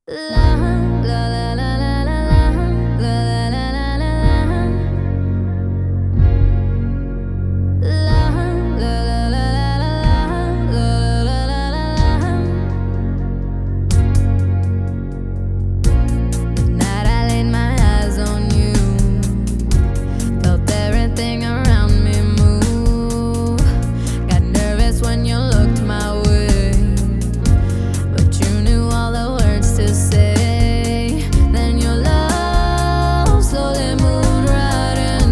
La la la la la la la la la la la Night I laid my eyes on you, felt everything around me move. Got nervous when you looked my way, but you knew all the words to say. Then your love slowly moved right in.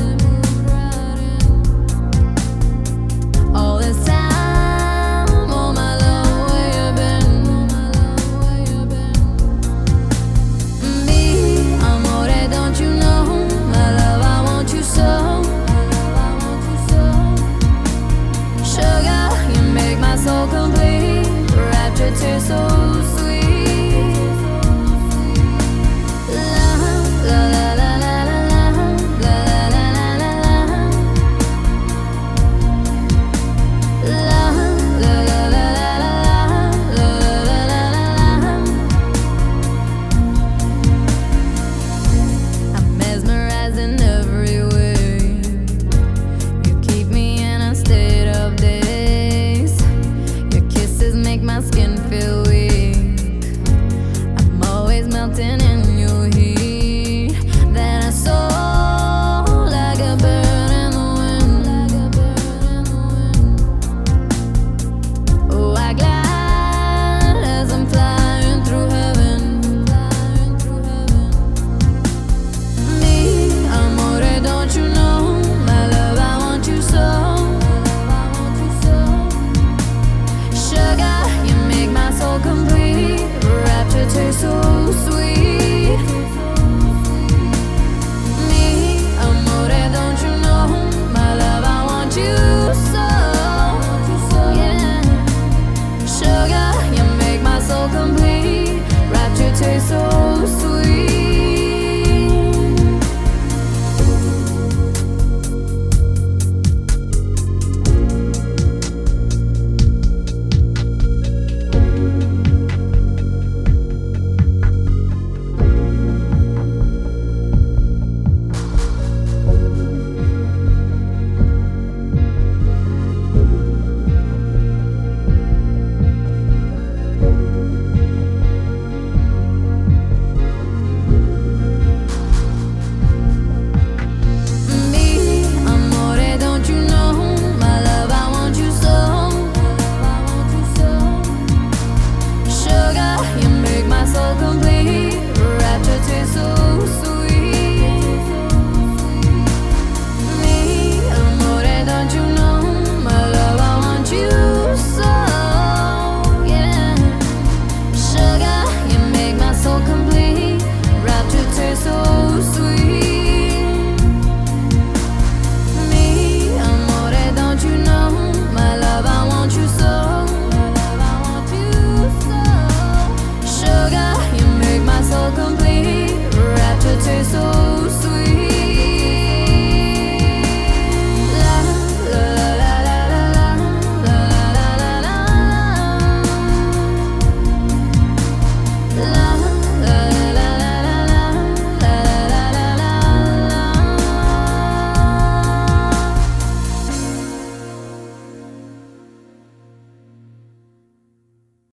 All this time, oh my love, where you been? Me, amore, don't you know? My love, I want you so. Sugar, you make my soul complete. Rapture, taste so sweet. La la la la la la la la la la la. La la la la la la la la. I'm mesmerized in every way. You keep me in a state of daze. Your kisses make my skin feel weak. I'm always melting in your heat. Then I soar like a bird in the wind. Oh, I glide as I'm flying through heaven. Me, amore, don't you know? My love, I want you so. Sugar, you make my soul complete. Rapture, taste so